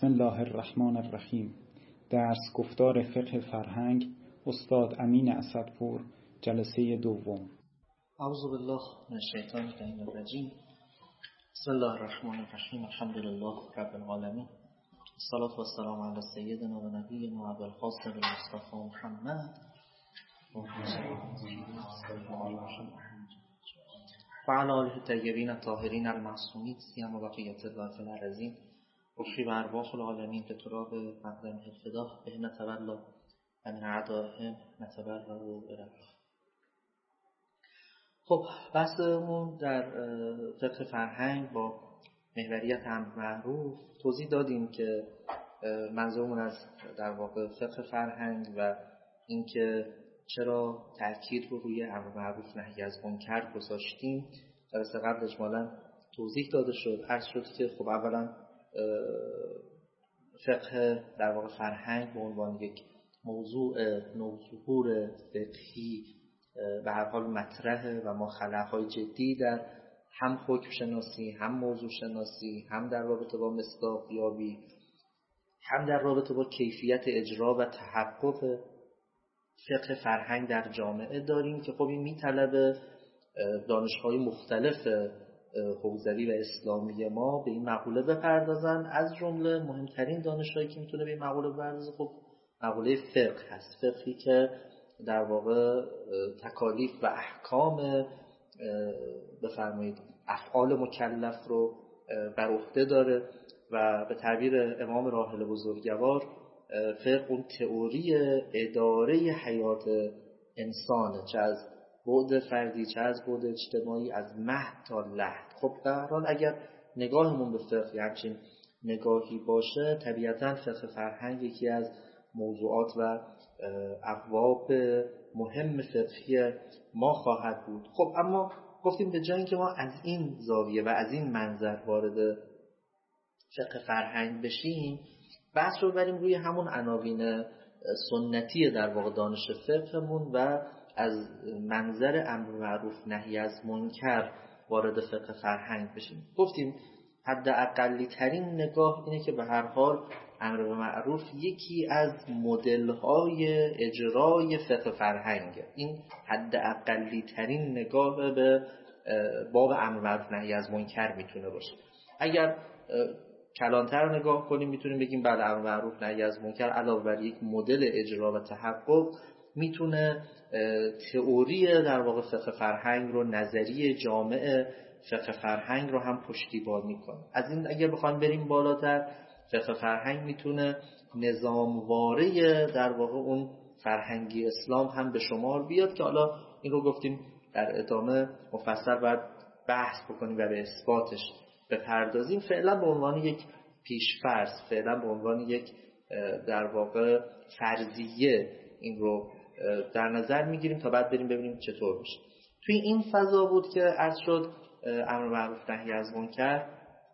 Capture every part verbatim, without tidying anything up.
بسم الله الرحمن الرحیم. درس گفتار فقه فرهنگ، استاد امین اسدپور، جلسه دوم. اعوذ بالله من الشیطان الرجیم. بسم الله الرحمن الرحیم. الحمد لله رب العالمین. الصلاة والسلام علی سیدنا و نبینا و ابی القاسم المصطفى محمد و علی آله الطیبین الطاهرین المعصومین سیما بقیة الله فی الارضین و ارواح العالمین به تراب مقدم الفدا به نتولا و من اعدائهم نتبرأ الیه. خب بحثمون در فقه فرهنگ با محوریت امر معروف توضیح دادیم که منظورمون از در واقع فقه فرهنگ و اینکه چرا تأکید رو روی امر معروف نهی از منکر گذاشتیم. جلسه قبل اجمالاً توضیح داده شد. عرض شد که خب اولا فقه در واقع فرهنگ به عنوان یک موضوع نوظهور فقهی به هر حال مطرحه و ما خلاهای جدی در هم حکم شناسی، هم موضوع شناسی، هم در رابطه با مصداقیابی، هم در رابطه با کیفیت اجرا و تحقق فقه فرهنگ در جامعه داریم که خب این میطلبه دانش‌های مختلف حوزوی و اسلامی ما به این مقوله بپردازن. از جمله مهمترین دانش‌هایی که میتونه به این مقوله بپردازه خب مقوله فقه هست. فقهی که در واقع تکالیف و احکام بفرمایید افعال مکلف رو بر عهده داره و به تعبیر امام راحل بزرگوار فقه اون تئوری اداره حیات انسانه، چه از بعد فردی چه از بعد اجتماعی، از مهد تا لحد. خب در حال اگر نگاهمون به فقه همچین نگاهی باشه، طبیعتاً فقه فرهنگ یکی از موضوعات و ابواب مهم فقهی ما خواهد بود. خب اما گفتیم به جای اینکه ما از این زاویه و از این منظر وارد فقه فرهنگ بشیم، بحث رو بریم روی همون عناوین سنتی در واقع دانش فقهمون و از منظر امر معروف نهی از منکر وارد فقه فرهنگ بشیم. گفتیم حد اقلی ترین نگاه اینه که به هر حال امر به معروف یکی از مدل‌های اجرای فقه فرهنگه. این حد اقلی ترین نگاه به باب امر معروف نهی از منکر میتونه باشه. اگر کلانتر نگاه کنیم میتونیم بگیم بله امر معروف نهی از منکر علاوه بر یک مدل اجرا و تحقق میتونه تئوری در واقع فقه فرهنگ رو، نظریه جامع فقه فرهنگ رو هم پشتیبان میکنه. از این اگر بخوایم بریم بالاتر، فقه فرهنگ میتونه نظامواره در واقع اون فرهنگی اسلام هم به شمار بیاد که حالا این رو گفتیم در ادامه مفصل باید بحث بکنیم و به اثباتش بپردازیم. فعلا به عنوان یک پیش‌فرض، فعلا به عنوان یک در واقع فرضیه این رو در نظر میگیریم تا بعد بریم ببینیم چطور میشه. توی این فضا بود که عرض شد امر معروف نهی از منکر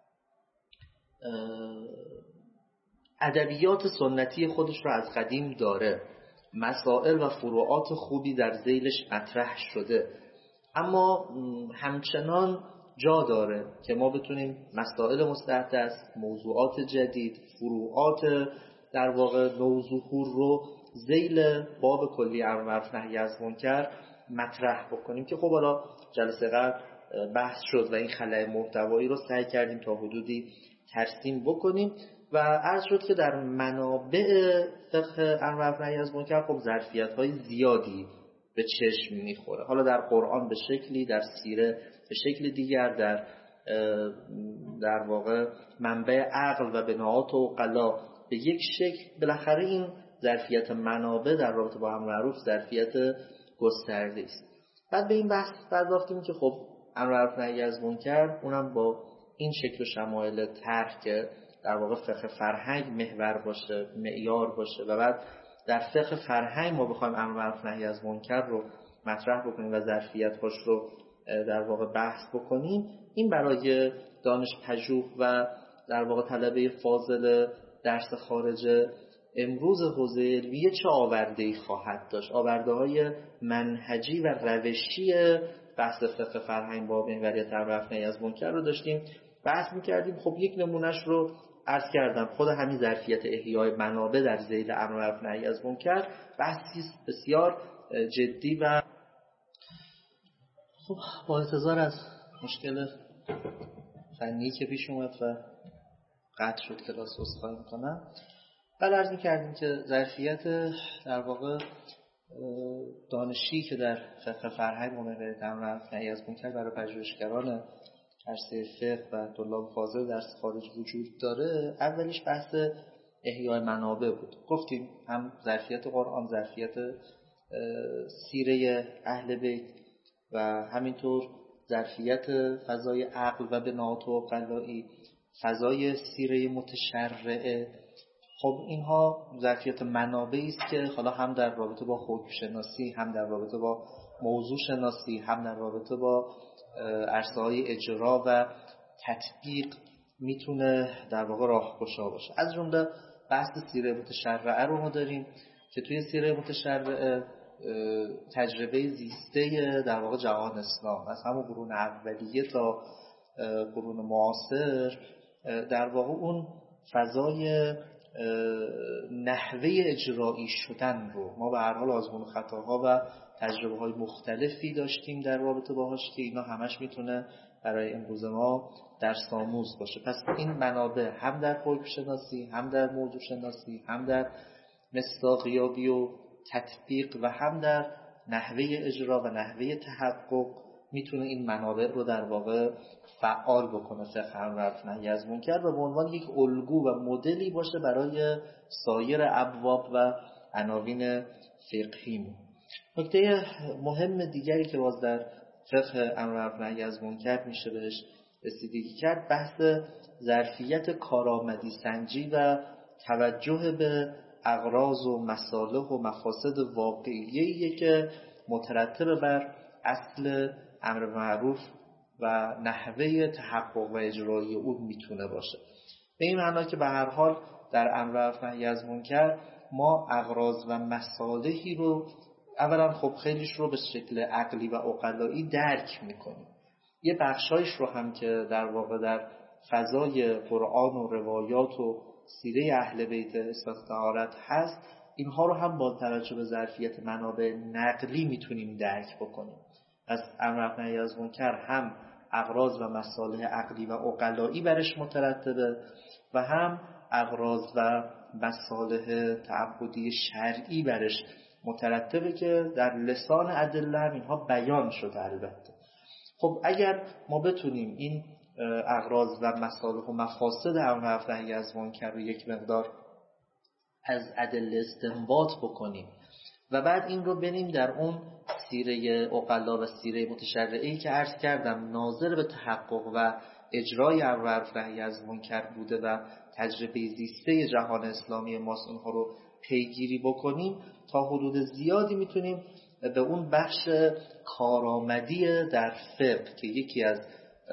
ادبیات سنتی خودش رو از قدیم داره، مسائل و فروعات خوبی در ذیلش مطرح شده، اما همچنان جا داره که ما بتونیم مسائل مستحدث، موضوعات جدید، فروعات در واقع نوظهور رو ذیل باب کلی امر معروف نهی از منکر مطرح بکنیم که خب حالا جلسه قبل بحث شد و این خلأ محتوایی رو سعی کردیم تا حدودی ترسیم بکنیم و عرض شد که در منابع فقه امر معروف نهی از منکر خب ظرفیت‌های زیادی به چشم میخوره. حالا در قرآن به شکلی، در سیره به شکل دیگر، در در واقع منبع عقل و بناءات عقلا به یک شکل. بالاخره این ظرفیت منابع در رابطه با امر معروف ظرفیت گسترده است. بعد به این بحث پرداختیم که خب امر معروف نهی از منکر اونم با این شکل و شمایل طرح که در واقع فقه فرهنگ محور باشه، معیار باشه و بعد در فقه فرهنگ ما بخوایم امر معروف نهی از منکر رو مطرح بکنیم و ظرفیت‌هاش رو در واقع بحث بکنیم، این برای دانش پژوه و در واقع طلبه فاضل درس خارج امروز حوزه علمیه چه آورده‌ای خواهد داشت. آورده‌های منهجی و روشی بحث فقه فرهنگ با محوریت امر معروف نهی از منکر رو داشتیم بحث می‌کردیم. خب یک نمونهش رو عرض کردم خود همین ظرفیت احیای منابع در ذیل امر معروف نهی از منکر بحثی بسیار جدی و خب با اعتذار از مشکل فنی که پیش اومد و قطع شد کلاس عذرخواهی میکنم. بله عرض می‌کردیم که ظرفیت در واقع دانشی که در فقه فرهنگ مقرر امر معروف نهی از منکر برای پژوهشگران عرصه فقه و طلاب فاضل در خارج وجود داره، اولیش بحث احیای منابع بود. گفتیم هم ظرفیت قرآن، ظرفیت سیره اهل بیت و همینطور ظرفیت فضای عقل و بنات و عقلایی، فضای سیره متشرعه. خب اینها ظرفیت منابعی است که حالا هم در رابطه با حکم شناسی، هم در رابطه با موضوع شناسی، هم در رابطه با عرصه‌های اجرا و تطبیق میتونه در واقع راهگشا باشه. از جمله بحث سیره متشرعه رو ما داریم که توی سیره متشرعه تجربه زیسته در واقع جهان اسلام از همون قرون اولیه تا قرون معاصر در واقع اون فضای نحوه اجرایی شدن رو ما به هر حال آزمون و خطاها و تجربه های مختلفی داشتیم در رابطه باهاش که اینا همش میتونه برای امروز ما درس آموز باشه. پس این منابع هم در حکم شناسی، هم در موضوع شناسی، هم در مصداقیابی و تطبیق و هم در نحوه اجرا و نحوه تحقق میتونه این منابع رو در واقع فعال بکنه فقه امر معروف نهی از منکر و به عنوان یک الگو و مدلی باشه برای سایر ابواب و عناوین فقهی. نکته مهم دیگری که باز در فقه امر معروف نهی از منکر میشه بهش رسیدگی کرد بحث ظرفیت کارآمدی سنجی و توجه به اغراض و مصالح و مفاسد واقعیه که مترتب بر اصل امر معروف و نحوه تحقق و اجرایی اون میتونه باشه. به این معنا که به هر حال در امر معروف نهی از منکر ما اغراض و مصالحی رو اولا خب خیلیش رو به شکل عقلی و عقلایی درک میکنیم، یه بخشایش رو هم که در واقع در فضای قرآن و روایات و سیره اهل بیت اثبات طهارت هست، اینها رو هم با توجه به ظرفیت منابع نقلی میتونیم درک بکنیم. از امر معروف نهی از منکر هم اغراض و مصالح عقلی و عقلایی برش مترتبه و هم اغراض و مصالح تعبدی شرعی برش مترتبه که در لسان ادله هم اینها بیان شده. البته خب اگر ما بتونیم این اغراض و مصالح و مفاسد امر معروف نهی از منکر رو یک مقدار از ادله استنباط بکنیم و بعد این رو بریم در اون سیره عقلا و سیره متشرعی که عرض کردم ناظر به تحقق و اجرای امر معروف نهی از منکر بوده و تجربه زیسته جهان اسلامی ماست، اونها رو پیگیری بکنیم تا حدود زیادی میتونیم به اون بخش کارآمدی در فقه که یکی از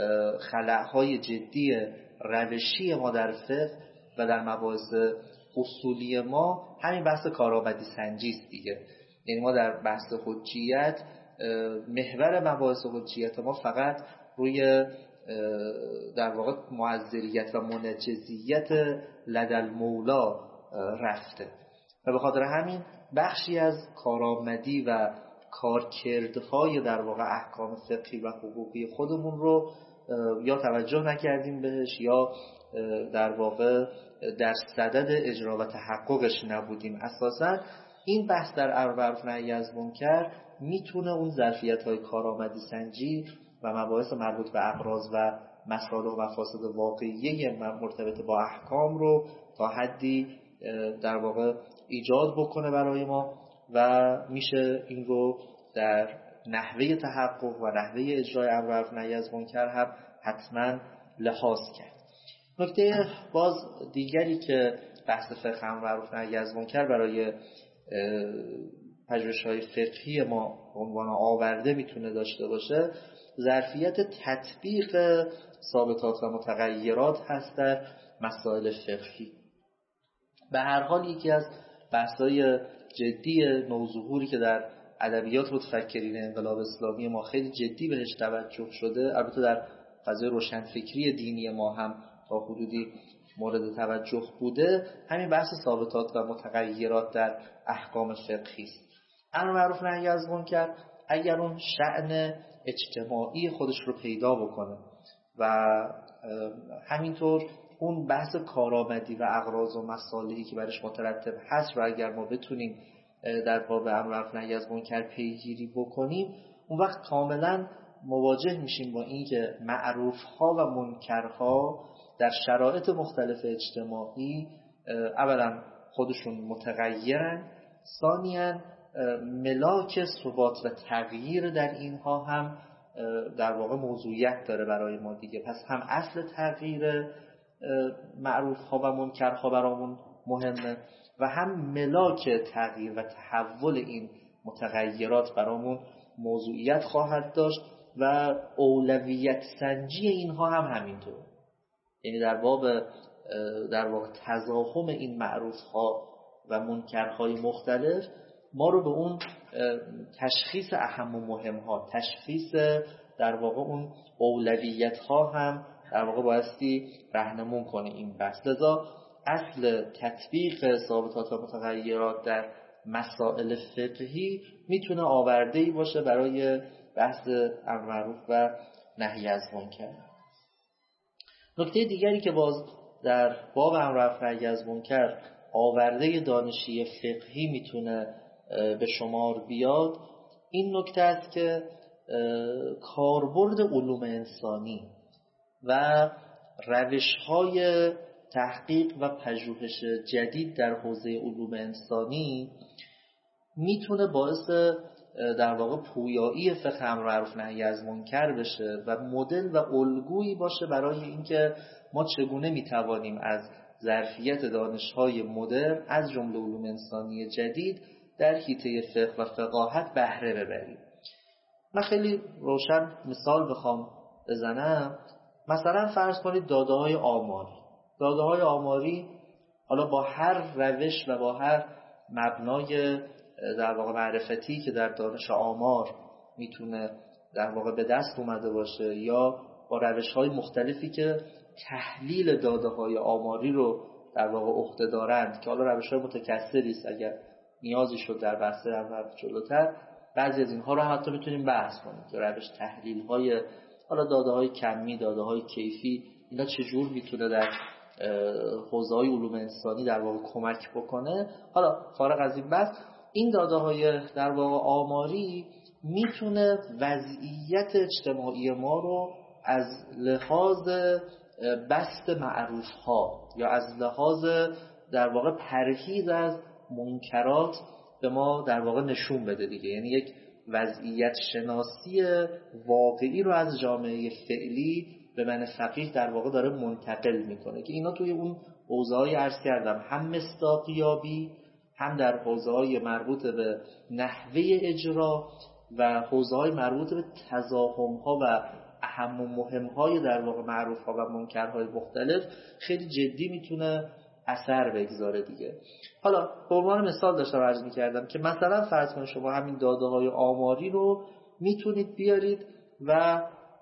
خلأهای جدی روشی ما در فقه و در مباحث اصولی ما همین بحث کارآمدی سنجی است دیگه. یعنی ما در بحث حجیت محور مباحث حجیت ما فقط روی در واقع معذریت و منجزیت لدل مولا رفته و به خاطر همین بخشی از کارآمدی و کارکردهای در واقع احکام فقهی و حقوقی خودمون رو یا توجه نکردیم بهش یا در واقع در صدد اجرا و تحققش نبودیم. اساساً این بحث در امر معروف نهی از منکر میتونه اون ظرفیت‌های کارآمدی سنجی و مباحث مربوط به اغراض و مصالح و مفاسد واقعیه مرتبط با احکام رو تا حدی در واقع ایجاد بکنه برای ما و میشه این رو در نحوه تحقق و نحوه اجرای امر معروف نهی از منکر هم حتما لحاظ کرد. نکته باز دیگری که بحث فقه امر معروف نهی از منکر برای پژوهش‌های فقهی ما عنوان آورده میتونه داشته باشه ظرفیت تطبیق ثابتات و متغیرات هست در مسائل فقهی. به هر حال یکی از بحث‌های جدی نوظهوری که در ادبیات متفکرین انقلاب اسلامی ما خیلی جدی بهش توجه شده، البته در فضای روشنفکری دینی ما هم تا حدودی مورد توجه بوده همین بحث ثابتات و متغیرات در احکام فقهی است. امر معروف نهی از منکر اگر اون شأن اجتماعی خودش رو پیدا بکنه و همینطور اون بحث کارآمدی و اغراض و مصالحی که برش مترتب هست رو اگر ما بتونیم در باب امر معروف نهی از منکر پیگیری بکنیم، اون وقت کاملا مواجه میشیم با اینکه معروف ها و منکرها در شرایط مختلف اجتماعی اولا خودشون متغیرن، ثانیاً ملاک ثبات و تغییر در اینها هم در واقع موضوعیت داره برای ما دیگه. پس هم اصل تغییر معروف ها و منکرها برامون مهمه و هم ملاک تغییر و تحول این متغیرات برامون موضوعیت خواهد داشت و اولویت سنجی اینها هم همینطور. یعنی در باب در واقع تضاهم این معروف ها و منکرهای مختلف ما رو به اون تشخیص اهم و مهم ها، تشخیص در واقع اون اولویت ها هم در واقع بایستی راهنمون کنه این بحث. لذا اصل تطبیق ثابتات و متغیرات در مسائل فقهی میتونه آورده‌ای باشه برای بحث امر معروف و نهی از منکر. نکته دیگری که باز در باب امر معروف و نهی از منکر آورده دانشی فقهی میتونه به شمار بیاد این نکته است که کاربرد علوم انسانی و روش‌های تحقیق و پژوهش جدید در حوزه علوم انسانی میتونه باعث در واقع پویایی فقه امر معروف نهی از منکر بشه و مدل و الگویی باشه برای اینکه ما چگونه میتوانیم از ظرفیت دانش‌های مدرن از جمله علوم انسانی جدید در حیطه فقه و فقاهت بهره ببریم. من خیلی روشن مثال بخوام بزنم، مثلا فرض کنید داده‌های آماری. داده‌های آماری حالا با هر روش و با هر مبنای در واقع معرفتی که در دانش آمار میتونه در واقع به دست اومده باشه یا با روش‌های مختلفی که تحلیل داده‌های آماری رو در واقع عهده دارند که حالا روش‌های متکثری است، اگر نیازی شد در بحث اول جلوتر بعضی از اینها رو هم حتی میتونیم بحث کنیم که روش تحلیل‌های حالا داده‌های کمی، داده‌های کیفی، اینا چجور میتونه در حوزه‌های علوم انسانی در واقع کمک بکنه. حالا فارغ از این بحث، این داده‌های در واقع آماری میتونه وضعیت اجتماعی ما رو از لحاظ بست معروف‌ها یا از لحاظ در واقع پرهیز از منکرات به ما در واقع نشون بده دیگه. یعنی یک وضعیت شناسی واقعی رو از جامعه فعلی به من فقیه در واقع داره منتقل میکنه که اینا توی اون حوزه‌های عرض کردم هم مصداقیابی، هم در حوزه‌های مربوط به نحوه اجرا و حوزه‌های مربوط به تضاهم‌ها و اهم و مهم‌های در واقع معروف‌ها و منکرهای مختلف خیلی جدی میتونه اثر بگذاره دیگه. حالا به عنوان مثال داشتم عرض می‌کردم که مثلا فرض کنید شما همین داده‌های آماری رو میتونید بیارید و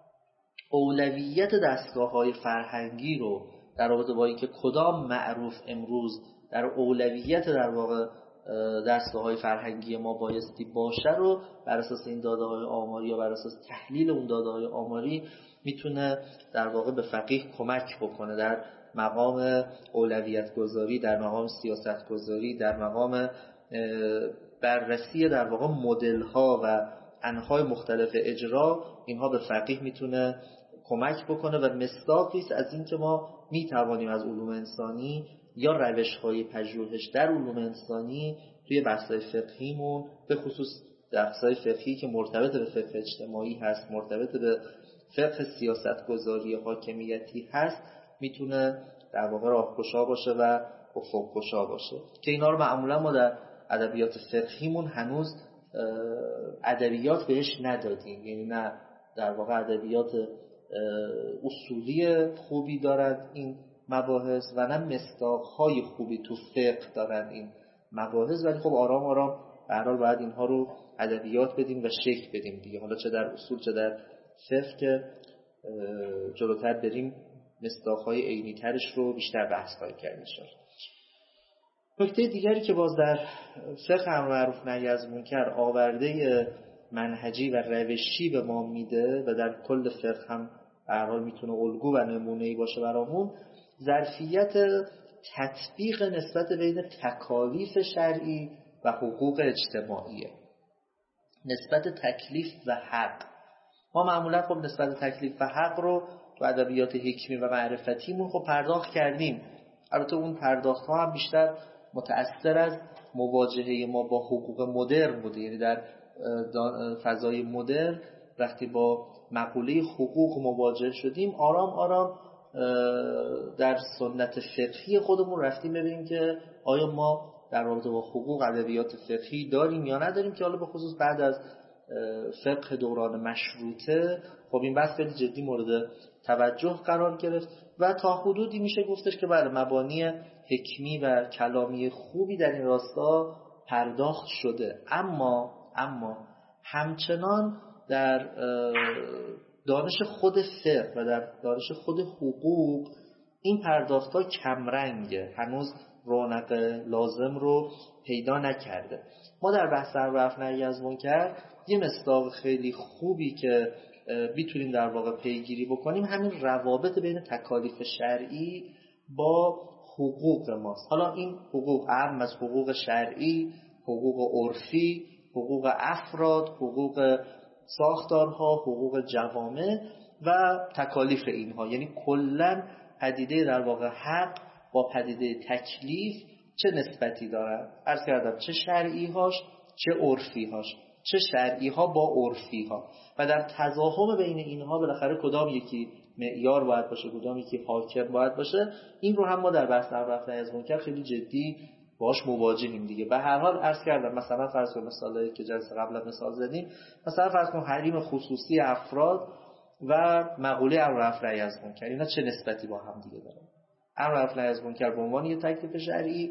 اولویت دستگاه‌های فرهنگی رو در رابطه با اینکه کدام معروف امروز در اولویت در واقع دستگاه‌های فرهنگی ما بایستی باشه رو بر اساس این داده‌های آماری یا بر اساس تحلیل اون داده‌های آماری میتونه در واقع به فقیه کمک بکنه در مقام اولویت گذاری، در مقام سیاست گذاری، در مقام بررسی در واقع مدل ها و انواع مختلف اجرا. اینها به فقیه میتونه کمک بکنه و مصداقی است از اینکه ما میتوانیم از علوم انسانی یا روش های پژوهش در علوم انسانی توی بحث‌های فقهیمون به خصوص بحث‌های فقهی که مرتبط به فقه اجتماعی هست، مرتبط به فقه سیاست گذاری حاکمیتی هست، میتونه در واقع راهگشا باشه و افق‌گشا باشه که اینا رو معمولا ما در ادبیات فقهیمون هنوز ادبیات بهش ندادیم. یعنی نه در واقع ادبیات اصولی خوبی دارن این مباحث و نه مصداق‌های خوبی تو فقه دارن این مباحث، ولی خب آرام آرام به هر حال باید اینها رو ادبیات بدیم و شکل بدیم دیگه. حالا چه در اصول چه در فقه که جلوتر بریم مصداق‌های عینی‌ترش رو بیشتر بحث خواهیم کرد انشاءالله. نکته دیگری که باز در فقه امر معروف نهی از منکر آورده منهجی و روشی به ما میده و در کل فقه هم به هر حال میتونه الگو و نمونه‌ای باشه برامون، ظرفیت تطبیق نسبت بین تکالیف شرعی و حقوق اجتماعیه. نسبت تکلیف و حق، ما معمولا خب نسبت تکلیف و حق رو تو ادبیات حکمی و معرفتیمون خب پرداخت کردیم. البته اون پرداخت ها هم بیشتر متأثر از مواجهه ما با حقوق مدرن بوده، یعنی در فضای مدرن وقتی با مقوله حقوق مواجه شدیم آرام آرام در سنت فقهی خودمون رفتیم ببینیم که آیا ما در رابطه با حقوق ادبیات فقهی داریم یا نداریم، که حالا به خصوص بعد از فقه دوران مشروطه خب این بحث خیلی جدی مورد توجه قرار گرفت و تا حدودی میشه گفتش که بله مبانی حکمی و کلامی خوبی در این راستا پرداخت شده. اما اما همچنان در دانش خود فقه و در دانش خود حقوق این پرداخت‌ها کمرنگه، هنوز رونق لازم رو پیدا نکرده. ما در بحث امر معروف نهی از منکر یه مصداق خیلی خوبی که میتونیم در واقع پیگیری بکنیم همین روابط بین تکالیف شرعی با حقوق ماست. حالا این حقوق اهم از حقوق شرعی، حقوق عرفی، حقوق افراد، حقوق ساختارها، حقوق جوامع و تکالیف اینها، یعنی کلا پدیده در واقع حق با پدیده تکلیف چه نسبتی دارن؟ عرض کردم چه شرعی هاش چه عرفی هاش، چه شرعی ها با عرفی ها، و در تضاهم بین اینها بالاخره کدام یکی معیار باید باشه، کدام یکی حاکم باید باشه. این رو هم ما در بحث امر معروف نهی از منکر خیلی جدی باش مواجهیم دیگه. به هر حال عرض کردم مثلا فرض کن مثالی که جلسه قبلا مثال زدیم، مثلا فرض کن حریم خصوصی افراد و مقوله امر معروف نهی از منکر، اینا چه نسبتی با هم دیگه دارن؟ امر معروف نهی از منکر به عنوان یک تکلیف شرعی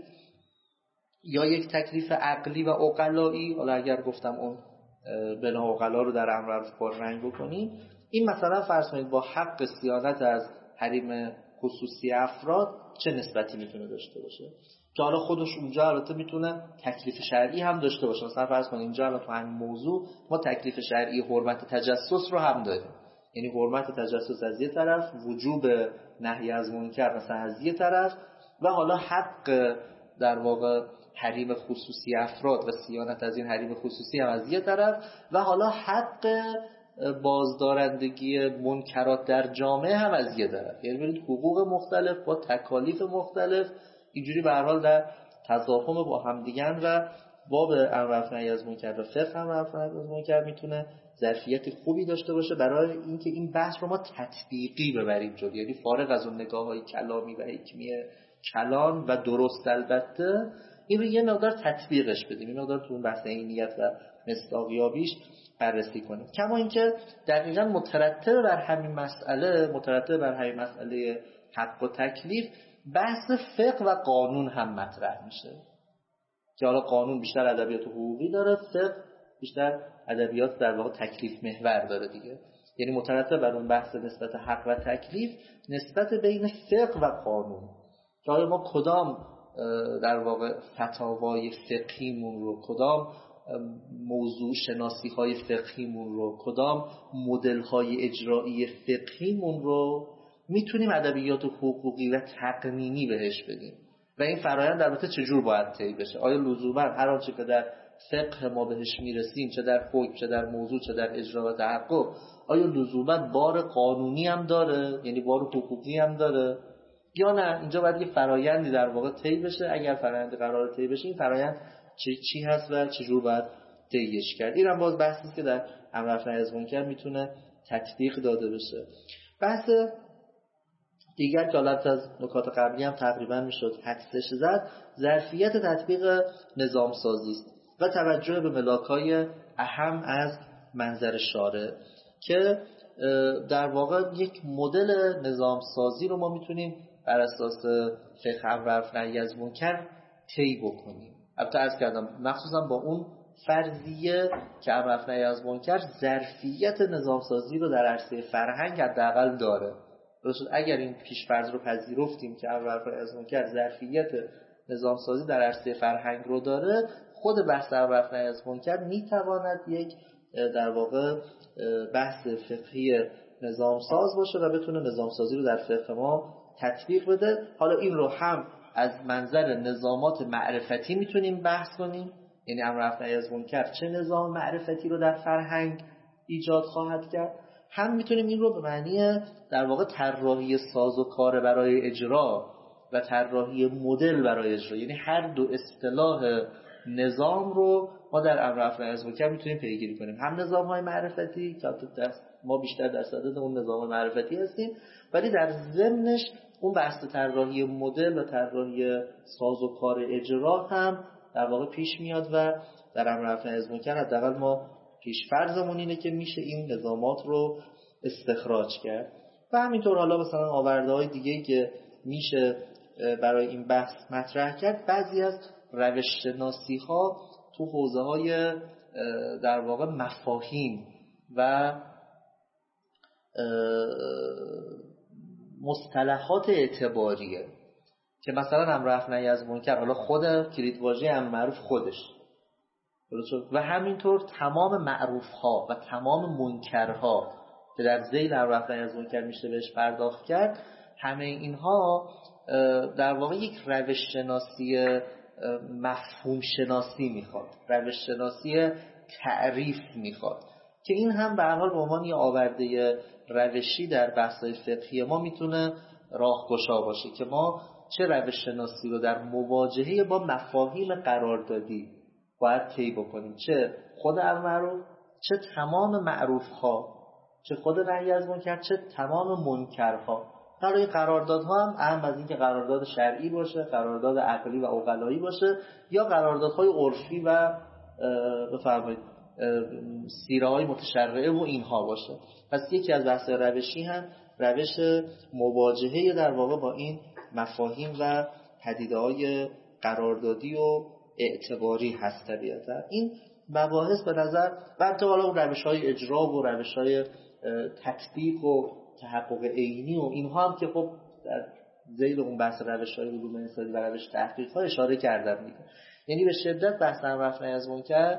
یا یک تکلیف عقلی و عقلایی، حالا اگر گفتم اون بنا عقلا رو در امر معروف پررنگ بکنیم، این مثلا فرض کنید با حق صیانت از حریم خصوصی افراد چه نسبتی میتونه داشته باشه، که حالا خودش اونجا البته میتونه تکلیف شرعی هم داشته باشه. مثلا فرض کنید اینجا الان تو همین موضوع ما تکلیف شرعی حرمت تجسس رو هم داریم، یعنی حرمت تجسس از یه طرف، وجوب نهی از منکر مثلا از یه طرف، و حالا حق در واقع حریم خصوصی افراد و صیانت از این حریم خصوصی هم از یه طرف، و حالا حق بازدارندگی منکرات در جامعه هم از یه طرف. یعنی ببینید حقوق مختلف با تکالیف مختلف اینجوری به هر حال در تضاهم با هم دیگن و باب امر معروف نهی از منکر و فقه امر معروف نهی از منکر میتونه ظرفیت خوبی داشته باشه برای اینکه این بحث رو ما تطبیقی ببریم جلو، یعنی فارغ از اون نگاه‌های کلامی و حکمی کلان و درست البته این رو یه مقدار تطبیقش بدیم، این مقدار تو اون بحث عینیت و مصداقیابیش بررسی کنیم. کما اینکه دقیقاً مترتب بر همین مسئله مترتب بر همین مسئله حق و تکلیف بحث فقه و قانون هم مطرح میشه، که حالا قانون بیشتر ادبیات حقوقی داره، فقه بیشتر ادبیات در واقع تکلیف محور داره دیگه. یعنی مترتب بر اون بحث نسبت حق و تکلیف نسبت بین فقه و قانون، که آیا ما کدام در واقع فتاوای فقهیمون رو، کدام موضوع شناسی های فقهیمون رو، کدام مدل های اجرایی فقهیمون رو میتونیم ادبیات حقوقی و تقنینی بهش بدیم، و این فرآیند البته چجور باید طی بشه. آیا لزوما هر آنچه که در فقه ما بهش میرسیم، چه در حکم چه در موضوع چه در اجرا و تحقق، آیا لزوما بار قانونی هم داره، یعنی بار حقوقی هم داره، یا نه اینجا باید یه فرآیندی در واقع طی بشه؟ اگر فرآیند قرار طی بشه این فرآیند چه چی هست و چجور باید طیش کرد؟ این هم باز بحثی است که در امر معروف نهی از منکر میتونه تطبیق داده بشه. بحث دیگر که حالت از نکات قبلی هم تقریبا میشد حدسش زد، ظرفیت تطبیق نظام سازی است و توجه به ملاک‌های اهم از منظر شارع، که در واقع یک مدل نظام سازی رو ما میتونیم بر اساس فقه امر معروف نهی از منکر طی بکنیم. البته عرض کردم مخصوصا با اون فرضیه که امر معروف نهی از منکر ظرفیت نظام سازی رو در عرصه فرهنگ حداقل داره، درست اگر این پیش‌فرض رو پذیرفتیم که امر معروف نهی از منکر ظرفیت نظام سازی در عرصه فرهنگ رو داره، خود بحث امر معروف نهی از منکر میتواند یک در واقع بحث فقهی نظام ساز باشه و بتونه نظام سازی رو در فقه ما تطبیق بده. حالا این رو هم از منظر نظامات معرفتی میتونیم بحث کنیم، یعنی امر معروف نهی از منکر چه نظام معرفتی رو در فرهنگ ایجاد خواهد کرد، هم میتونیم این رو به معنی در واقع طراحی ساز و کار برای اجرا و طراحی مدل برای اجرا، یعنی هر دو اصطلاح نظام رو ما در امر معروف نهی از منکر میتونیم پیگیری کنیم، هم نظام‌های معرفتی که ما بیشتر در صدد اون نظام معرفتی هستیم، ولی در ضمنش اون بحث طراحی مدل و طراحی ساز و کار اجرا هم در واقع پیش میاد و در امر معروف نهی از منکر حداقل ما پیش فرضمون اینه که میشه این نظامات رو استخراج کرد. و همینطور حالا مثلا آورده‌های دیگه‌ای که میشه برای این بحث مطرح کرد، بعضی از روش شناسی‌ها تو حوزه‌های در واقع مفاهیم و مصطلحات اعتباریه که مثلا امر معروف نهی از منکر، حالا خود کلیدواژه امر معروف خودش و همینطور تمام معروف‌ها و تمام منکرها که در ذیل امر معروف نهی از منکر میشه بهش پرداخت کرد، همه اینها در واقع یک روش شناسی مفهوم شناسی میخواد، روش شناسی تعریف میخواد که این هم به هر حال به عنوان یه آورده روشی در بحث‌های فقهی ما میتونه راهگشا باشه که ما چه روش شناسی رو در مواجهه با مفاهیم قراردادی باید طی بکنیم، چه خود امر معروف، چه تمام معروف‌ها، چه خود نهی از منکر، چه تمام منکرها. حالا این قراردادها هم اهم از این که قرارداد شرعی باشه، قرارداد عقلی و عقلایی باشه، یا قراردادهای عرفی و بفرمایید سیره‌های متشرعه و اینها باشه. پس یکی از بحث روشی هم روش مواجهه در واقع با این مفاهیم و پدیده‌های قراردادی و اعتباری هست طبیعتا. این مباحث به نظر بعد حالا اون روش‌های اجرا و روش‌های تطبیق و تحقق عینی و اینها هم که خب در ذیل اون بحث روش‌های علوم انسانی و روش تحقیق‌ها اشاره کردم دیگه. یعنی به شدت بحث امر معروف نهی از منکر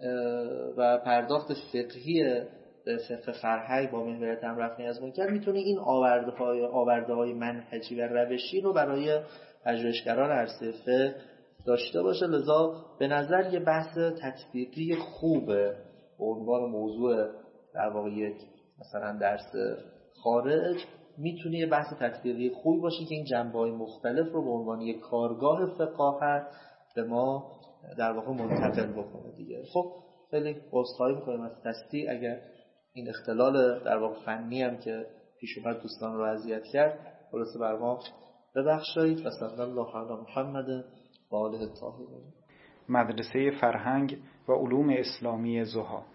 و پرداخت فقهی به فقه فرهنگ با محوریت امر معروف نهی از منکر میتونه این آورده‌های آورده‌های منهجی و روشی رو برای پژوهشگران عرصه فقه داشته باشه. لذا به نظر یه بحث تطبیقی خوبه به عنوان موضوع در واقع یک مثلا درس خارج، میتونه یه بحث تطبیقی خوبی باشه که این جنبه‌های مختلف رو به عنوان یک کارگاه فقاهت به ما در واقع منتقل بکنه دیگه. خب خیلی عذرخواهی می‌کنیم از تصدیق اگر این اختلال در واقع فنی هم که پیش اومد دوستان رو اذیت کرد، خلاص بر ما ببخشید. و صلی الله علی محمد و آله الطاهرین. مدرسه فرهنگ و علوم اسلامی ضحی.